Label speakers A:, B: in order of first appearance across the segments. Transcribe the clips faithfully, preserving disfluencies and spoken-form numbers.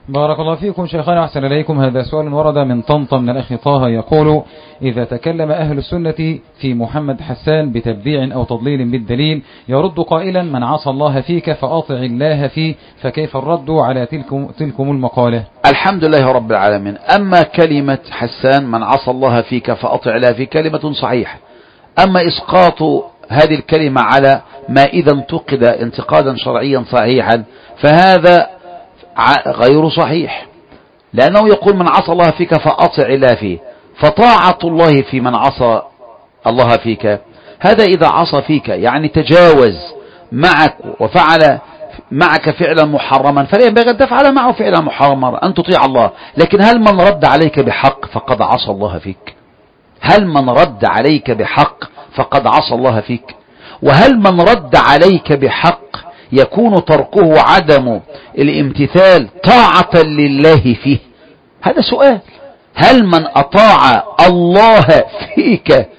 A: بارك الله فيكم شيخنا أحسن إليكم. هذا سؤال ورد من طنطا من الأخ طه يقول: إذا تكلم أهل السنة في محمد حسان بتبديع أو تضليل بالدليل يرد قائلا: من عصى الله فيك فأطع الله فيه، فكيف الرد على تلكم, تلكم المقالة؟
B: الحمد لله رب العالمين. أما كلمة حسان من عصى الله فيك فأطع الله فيه كلمة صحيحة، أما إسقاط هذه الكلمة على ما إذا انتقد انتقادا شرعيا صحيحا فهذا غير صحيح، لأنه يقول من عصى الله فيك فأطع الله فيه، فطاعة الله في من عصى الله فيك هذا إذا عصى فيك يعني تجاوز معك وفعل معك فعلا محرما فلا ينبغي أن تفعل معه فعلا محرما، أن تطيع الله. لكن هل من رد عليك بحق فقد عصى الله فيك؟ هل من رد عليك بحق فقد عصى الله فيك؟ وهل من رد عليك بحق يكون تركه عدم الامتثال طاعة لله فيه؟ هذا سؤال. هل من أطاع الله فيك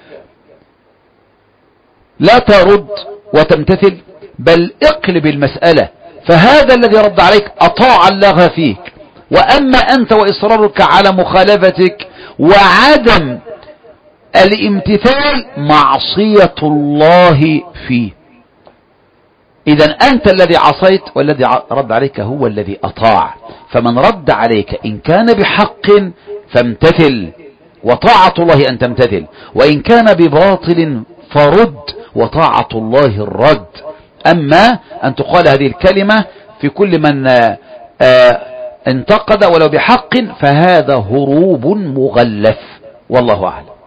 B: لا ترد وتمتثل؟ بل اقلب المسألة، فهذا الذي رد عليك أطاع الله فيك، وأما أنت وإصرارك على مخالفتك وعدم الامتثال معصية الله فيه. إذن أنت الذي عصيت والذي رد عليك هو الذي أطاع. فمن رد عليك إن كان بحق فامتثل وطاعة الله أن تمتثل، وإن كان بباطل فرد وطاعة الله الرد. أما أن تقال هذه الكلمة في كل من انتقد ولو بحق فهذا هروب مغلف، والله أعلم.